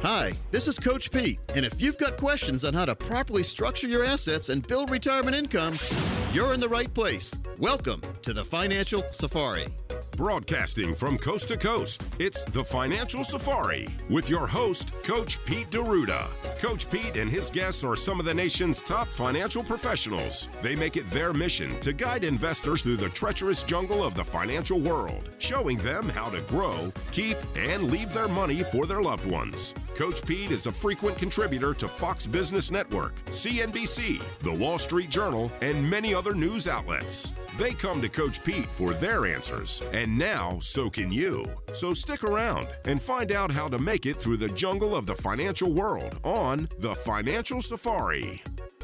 Hi, this is Coach Pete, and if you've got questions on how to properly structure your assets and build retirement income, you're in the right place. Welcome to the Financial Safari. Broadcasting from coast to coast, it's the Financial Safari with your host, Coach Pete D'Arruda. Coach Pete and his guests are some of the nation's top financial professionals. They make it their mission to guide investors through the treacherous jungle of the financial world, showing them how to grow, keep, and leave their money for their loved ones. Coach Pete is a frequent contributor to Fox Business Network, CNBC, The Wall Street Journal, and many other news outlets. They come to Coach Pete for their answers, and now so can you. So stick around and find out how to make it through the jungle of the financial world on The Financial Safari.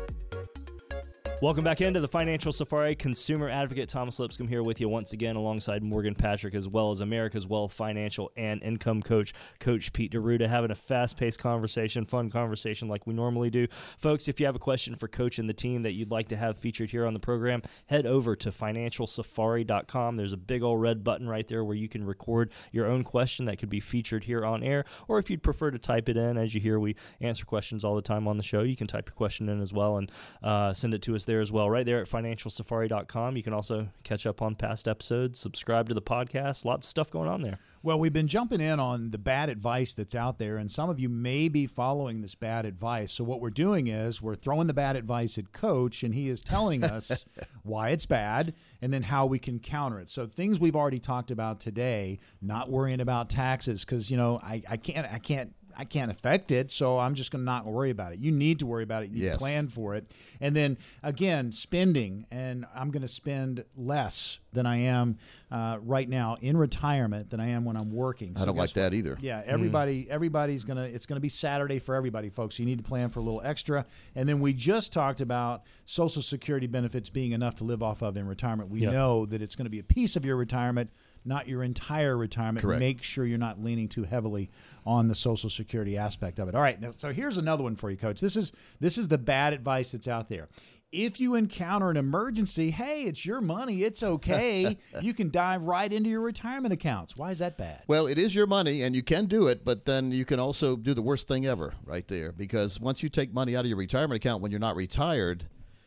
Welcome back into the Financial Safari. Consumer advocate Thomas Lipscomb here with you once again alongside Morgan Patrick, as well as America's Wealth Financial and Income Coach, Coach Pete D'Arruda, having a fast-paced conversation, fun conversation like we normally do. Folks, if you have a question for Coach and the team that you'd like to have featured here on the program, head over to financialsafari.com. There's a big old red button right there where you can record your own question that could be featured here on air, or if you'd prefer to type it in. As you hear, we answer questions all the time on the show. You can type your question in as well and send it to us there as well, right there at financialsafari.com. You can also catch up on past episodes, subscribe to the podcast, lots of stuff going on there. Well, we've been jumping in on the bad advice that's out there, and some of you may be following this bad advice. So what we're doing is we're throwing the bad advice at Coach, and he is telling us why it's bad and then how we can counter it. So things we've already talked about today, not worrying about taxes because, you know, I can't affect it, so I'm just going to not worry about it. You need to worry about it. You plan for it. And then, again, spending, and I'm going to spend less than I am right now in retirement than I am when I'm working. So I don't like that either. Yeah, everybody's going to – it's going to be Saturday for everybody, folks. You need to plan for a little extra. And then we just talked about Social Security benefits being enough to live off of in retirement. We know that it's going to be a piece of your retirement, not your entire retirement. Correct. Make sure you're not leaning too heavily on the Social Security aspect of it. All right, now, so here's another one for you, Coach. This is the bad advice that's out there. If you encounter an emergency, hey, it's your money. It's okay. You can dive right into your retirement accounts. Why is that bad? Well, it is your money, and you can do it, but then you can also do the worst thing ever right there, because once you take money out of your retirement account when you're not retired,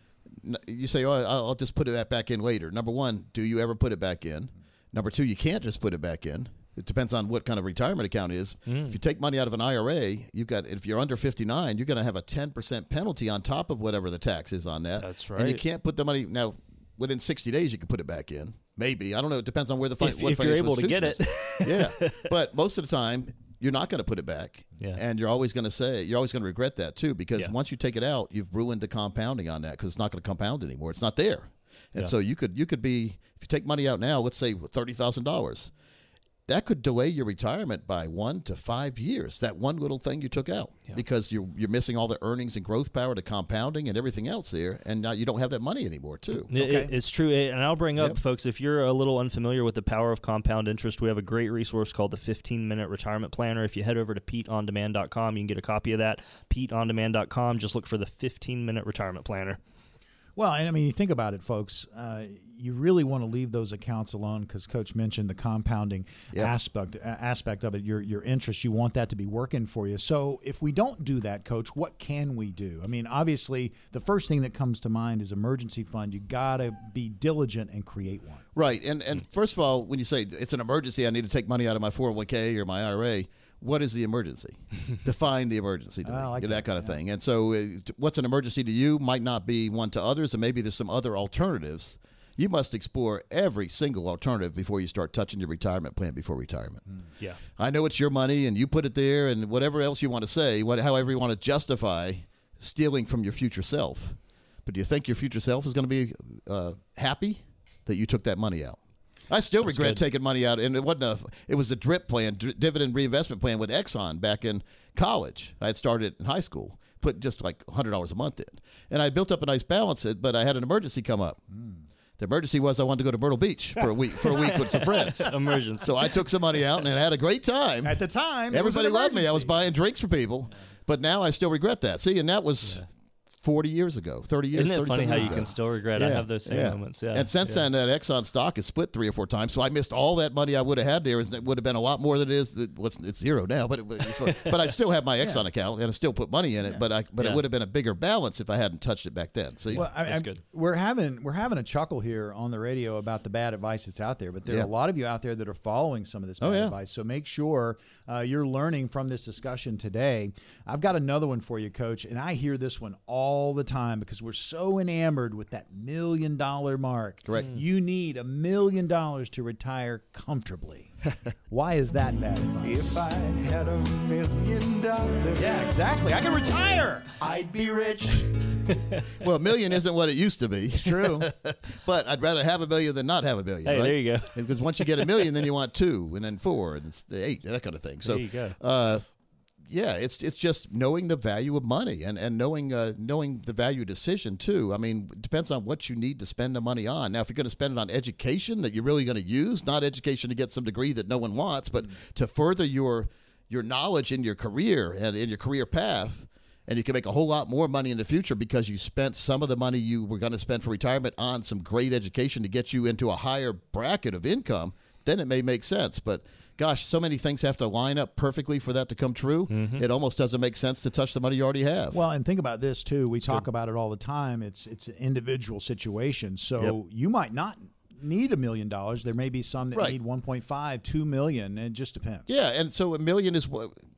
you say, oh, I'll just put it back in later. Number one, do you ever put it back in? Number two, you can't just put it back in. It depends on what kind of retirement account it is. If you take money out of an IRA, if you're under 59, you're going to have a 10% penalty on top of whatever the tax is on that. That's right. And you can't put the money now. Within 60 days, you can put it back in. Maybe, I don't know. It depends on where if you're able to get it. Yeah, but most of the time, you're not going to put it back, and you're always going to regret that too, because once you take it out, you've ruined the compounding on that because it's not going to compound anymore. It's not there. And so you could be, if you take money out now, let's say $30,000, that could delay your retirement by 1 to 5 years. That one little thing you took out, because you're missing all the earnings and growth power to compounding and everything else there, and now you don't have that money anymore too. It's true, and I'll bring up, folks, if you're a little unfamiliar with the power of compound interest, we have a great resource called the 15-Minute Retirement Planner. If you head over to PeteOnDemand.com, you can get a copy of that. PeteOnDemand.com. Just look for the 15-Minute Retirement Planner. Well, and I mean, you think about it, folks. You really want to leave those accounts alone because Coach mentioned the compounding aspect of it. Your interest, you want that to be working for you. So if we don't do that, Coach, what can we do? I mean, obviously, the first thing that comes to mind is emergency fund. You got to be diligent and create one. Right. And first of all, when you say it's an emergency, I need to take money out of my 401k or my IRA, what is the emergency? Define the emergency to me, like that kind of thing. And so what's an emergency to you might not be one to others, and maybe there's some other alternatives. You must explore every single alternative before you start touching your retirement plan before retirement. Yeah, I know it's your money, and you put it there, and whatever else you want to say, however you want to justify stealing from your future self. But do you think your future self is going to be happy that you took that money out? I still regret taking money out, and it was a DRIP plan, dividend reinvestment plan with Exxon back in college. I had started in high school, put just like $100 a month in, and I built up a nice balance. But I had an emergency come up. The emergency was I wanted to go to Myrtle Beach for a week with some friends. Emergency. So I took some money out and I had a great time. At the time, everybody loved me. I was buying drinks for people, but now I still regret that. See, and that was 40 years ago, 30 years. Isn't it funny 37 how years you ago. can still regret? I have those same moments. Yeah. And since then, that Exxon stock has split 3 or 4 times, so I missed all that money I would have had there. It would have been a lot more than it is. It's zero now, but but I still have my Exxon account and I still put money in it. But it would have been a bigger balance if I hadn't touched it back then. So well, that's good. We're having a chuckle here on the radio about the bad advice that's out there, but there are a lot of you out there that are following some of this bad advice. So make sure you're learning from this discussion today. I've got another one for you, Coach, and I hear this one all the time because we're so enamored with that $1 million mark. Correct. You need $1 million to retire comfortably. Why is that bad advice? If I had $1 million, Yeah, exactly. I can retire. I'd be rich. well, $1 million isn't what it used to be. It's true. But I'd rather have $1 million than not have $1 million. Hey, right? there you go. Because once you get $1 million, then you want 2, and then 4, and it's 8, that kind of thing. So There you go. yeah, it's just knowing the value of money and knowing the value of decision too. I mean, it depends on what you need to spend the money on. Now, if you're going to spend it on education that you're really going to use, not education to get some degree that no one wants, but to further your knowledge in your career and in your career path, and you can make a whole lot more money in the future because you spent some of the money you were going to spend for retirement on some great education to get you into a higher bracket of income, then it may make sense. But gosh, so many things have to line up perfectly for that to come true. It almost doesn't make sense to touch the money you already have. Well, and think about this too. We talk about it all the time. It's an individual situation. So you might not need $1 million. There may be some that need 1.5, $2 million. It just depends. Yeah, and so $1 million is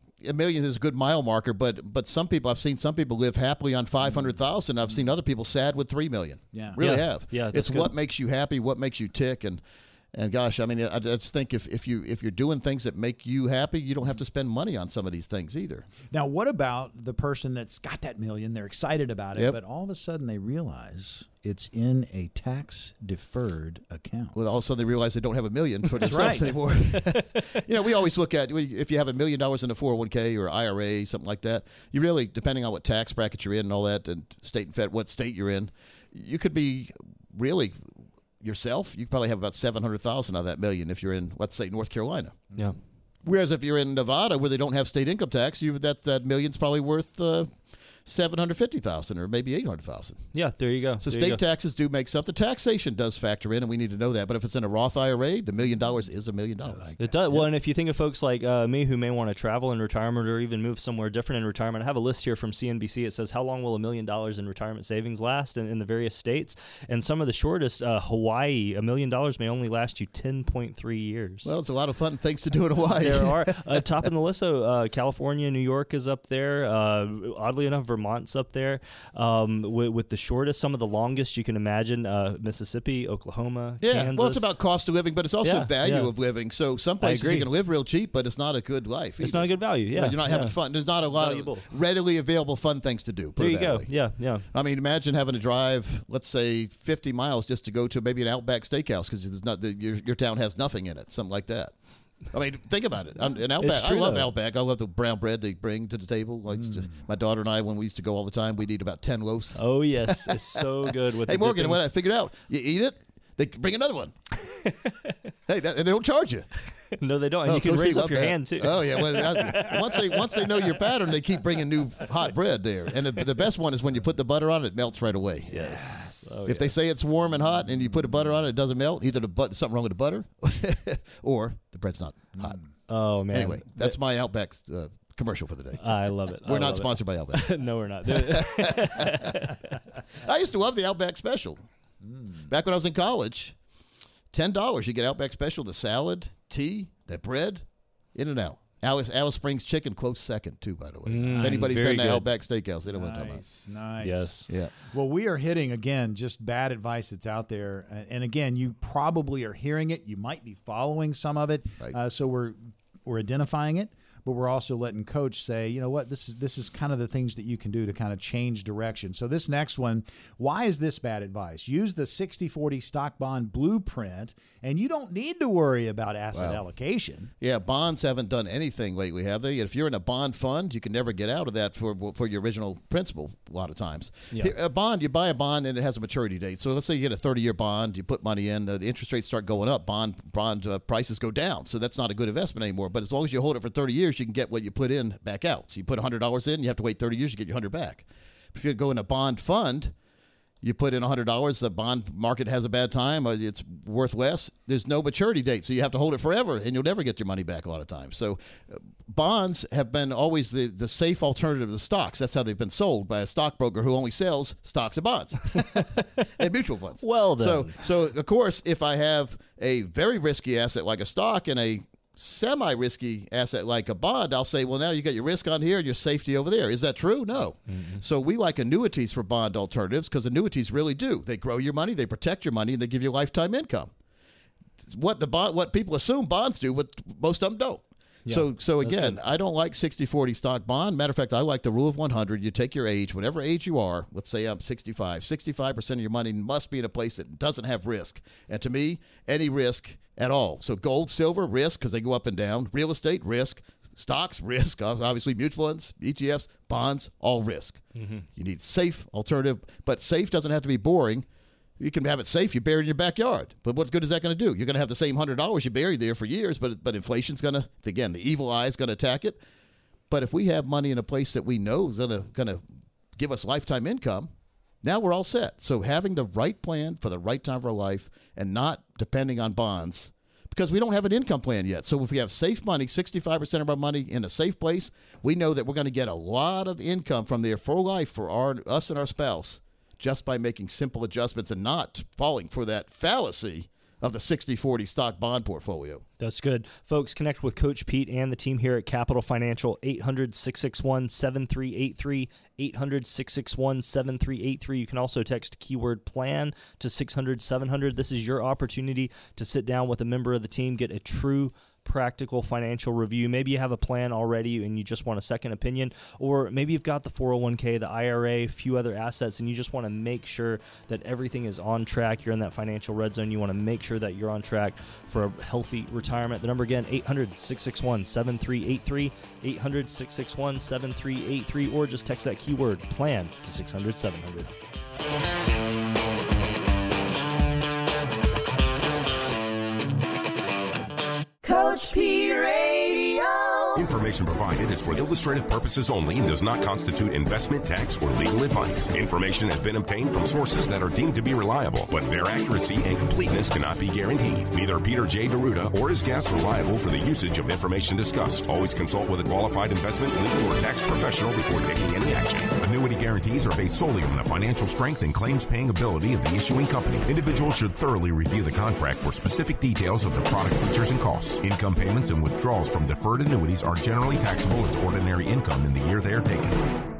a good mile marker. But some people, I've seen some people live happily on 500,000. I've seen other people sad with 3 million. Yeah. Really Yeah. have. Yeah, that's it's good. what makes you happy, what makes you tick, and gosh, I mean, I just think if you're doing things that make you happy, you don't have to spend money on some of these things either. Now, what about the person that's got that $1 million? They're excited about it, Yep. but all of a sudden they realize it's in a tax-deferred account. Well, all of a sudden they realize they don't have $1 million for That's themselves right. anymore. We always look at if you have $1 million in a 401k or IRA, something like that. You really, depending on what tax bracket you're in and all that, and state and fed, what state you're in, you could be really yourself. You probably have about 700,000 of that $1 million if you're in, let's say, North Carolina. Yeah. Whereas if you're in Nevada, where they don't have state income tax, that $1 million's probably worth $750,000 or maybe $800,000. Yeah, there you go. So There you state go. taxes do make something. Taxation does factor in, and we need to know that. But if it's in a Roth IRA, the $1 million is $1 million. It does. Well, and if you think of folks like me who may want to travel in retirement or even move somewhere different in retirement, I have a list here from CNBC. It says, how long will $1 million in retirement savings last in the various states? And some of the shortest, Hawaii, $1 million may only last you 10.3 years. Well, it's a lot of fun things to do in Hawaii. There are. Top in the list, though, California, New York is up there. Oddly enough, Vermont's up there with the shortest. Some of the longest you can imagine, Mississippi, Oklahoma, Kansas. Well, it's about cost of living, but it's also value yeah. of living. So some places you agree. can live real cheap, but it's not a good life. It's either. not a good value. Yeah, You're not having fun. There's not a lot Valuable. of readily available fun things to do. Put There it you that go. way. Yeah, yeah. I mean, imagine having to drive, let's say, 50 miles just to go to maybe an Outback Steakhouse because your town has nothing in it, something like that. I mean, think about it. An Outback. true, I love though. Outback. I love the brown bread they bring to the table. Like my daughter and I, when we used to go all the time, we'd eat about 10 loaves. Oh yes, it's so good with. Hey, the Morgan, dipping. what I figured out, you eat it, they bring another one. Hey, and they don't charge you. No, they don't. And Oh, you can Coach raise Pete, up your love that. hand too. Oh yeah. Well, once they know your pattern, they keep bringing new hot bread there. And the best one is when you put the butter on it, it melts right away. Yes. Oh, If they say it's warm and hot, and you put a butter on it, it doesn't melt. Either something wrong with the butter, or the bread's not hot. oh man. Anyway, that's my Outback commercial for the day. I love it. We're I not love sponsored by Outback. it. No, we're not. I used to love the Outback special. Back when I was in college, $10 you get Outback special, the salad, tea, that bread, in and out. Alice Springs chicken, close second too, by the way. If anybody's very been to good. Outback Steakhouse, they don't want to talk about. Nice. Yes. Yeah. Well, we are hitting, again, just bad advice that's out there. And again, you probably are hearing it. You might be following some of it. Right. So we're identifying it, but we're also letting Coach say, you know what, this is kind of the things that you can do to kind of change direction. So this next one, why is this bad advice? Use the 60/40 stock bond blueprint, and you don't need to worry about asset allocation. Yeah, bonds haven't done anything lately, have they? If you're in a bond fund, you can never get out of that for your original principal a lot of times. Yeah. Here, a bond, you buy a bond and it has a maturity date. So let's say you get a 30-year bond, you put money in, the interest rates start going up, bond prices go down. So that's not a good investment anymore. But as long as you hold it for 30 years, you can get what you put in back out. So you put $100 in, you have to wait 30 years to get your 100 back. If you go in a bond fund, you put in $100, the bond market has a bad time, or it's worth less. There's no maturity date, so you have to hold it forever, and you'll never get your money back a lot of times. So bonds have been always the safe alternative to stocks. That's how they've been sold by a stockbroker who only sells stocks and bonds and mutual funds. Well done. So of course, if I have a very risky asset like a stock and a semi-risky asset like a bond, I'll say, well, now you got your risk on here and your safety over there. Is that true? No. Mm-hmm. So we like annuities for bond alternatives because annuities really do. They grow your money, they protect your money, and they give you lifetime income. What people assume bonds do, what most of them don't. Yeah, so again, I don't like 60-40 stock bond. Matter of fact, I like the rule of 100. You take your age, whatever age you are. Let's say I'm 65. 65% of your money must be in a place that doesn't have risk. And to me, any risk at all. So gold, silver, risk because they go up and down. Real estate, risk. Stocks, risk. Obviously, mutual funds, ETFs, bonds, all risk. Mm-hmm. You need safe alternative, but safe doesn't have to be boring. You can have it safe. You bury it in your backyard. But what good is that going to do? You're going to have the same $100 you buried there for years, but inflation's going to, again, the evil eye is going to attack it. But if we have money in a place that we know is going to give us lifetime income, now we're all set. So having the right plan for the right time of our life and not depending on bonds, because we don't have an income plan yet. So if we have safe money, 65% of our money in a safe place, we know that we're going to get a lot of income from there for life for us and our spouse, just by making simple adjustments and not falling for that fallacy of the 60-40 stock bond portfolio. That's good. Folks, connect with Coach Pete and the team here at Capital Financial, 800-661-7383, 800-661-7383. You can also text keyword PLAN to 600-700. This is your opportunity to sit down with a member of the team, get a true practical financial review. Maybe you have a plan already and you just want a second opinion, or maybe you've got the 401k, the IRA, a few other assets, and you just want to make sure that everything is on track. You're in that financial red zone. You want to make sure that you're on track for a healthy retirement. The number again, 800-661-7383, 800-661-7383, or just text that keyword PLAN to 600-700. Coach P Radio. Information provided is for illustrative purposes only and does not constitute investment, tax, or legal advice. Information has been obtained from sources that are deemed to be reliable, but their accuracy and completeness cannot be guaranteed. Neither Peter J. D'Arruda or his guests are liable for the usage of information discussed. Always consult with a qualified investment, legal, or tax professional before taking any action. Annuity guarantees are based solely on the financial strength and claims-paying ability of the issuing company. Individuals should thoroughly review the contract for specific details of the product features and costs. Income payments and withdrawals from deferred annuities are generally taxable as ordinary income in the year they are taken.